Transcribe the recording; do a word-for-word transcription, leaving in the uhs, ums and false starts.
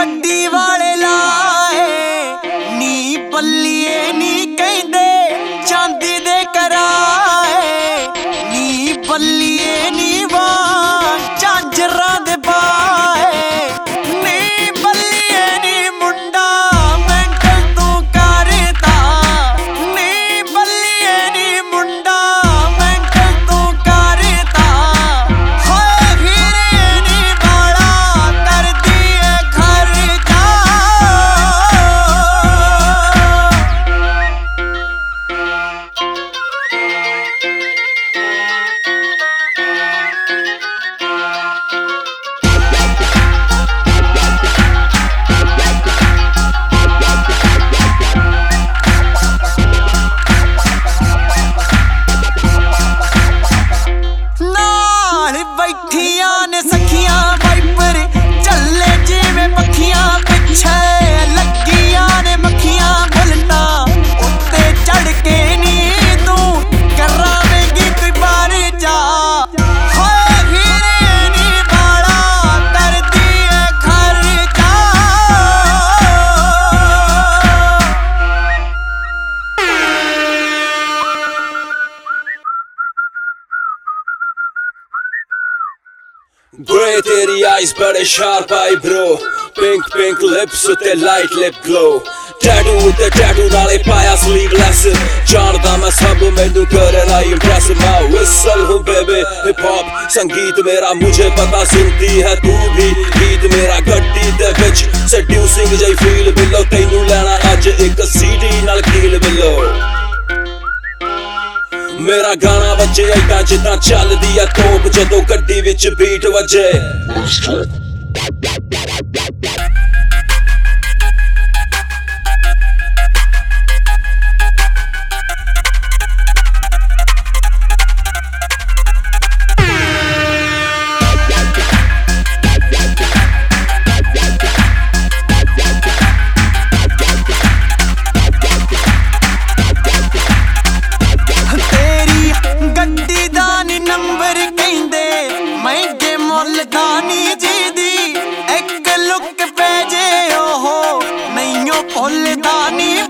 गड्डी वाले लाए नी बल्लिए नी कहंदे चांदी दे कराए नी बल्लिए नी वां झांजरां दे पाए नी बल्लिए नी मुंडा मेंटल तू करदा नी बल्लिए नी मुंडा मेंटल तू करदा होए फिरे नी बाला करदी है खर्चा बैठियां ने सखियां वाइपर चले जिवें पखियां पिछे लगियां ने मखियां बुलटा उत्ते चढ़ के नी तू करावेंगी कोई बार जा होए फिरे नी बाला करदी है खर्चा Grey तेरी eyes बड़े sharp eye bro Pink pink lips उते light lip glow Tattoo उते tattoo नाले पाया sleeveless जानदा मैं सब मैनू करना impress मैं whistle हूँ baby hip hop संगीत मेरा मुझे पता सुनती है तू भी गीत मेरा गड्डी दे विच seducing जई feel बिलो तैनू लेना अज एक सीडी नाल कील बिलो मेरा गाना बजे ऐदा जिद्दां चलदी ऐ तोप जदों गड्डी विच बीट वजे दानी जी दी एक लुक पे जे ओहो नहीं भुलदा नी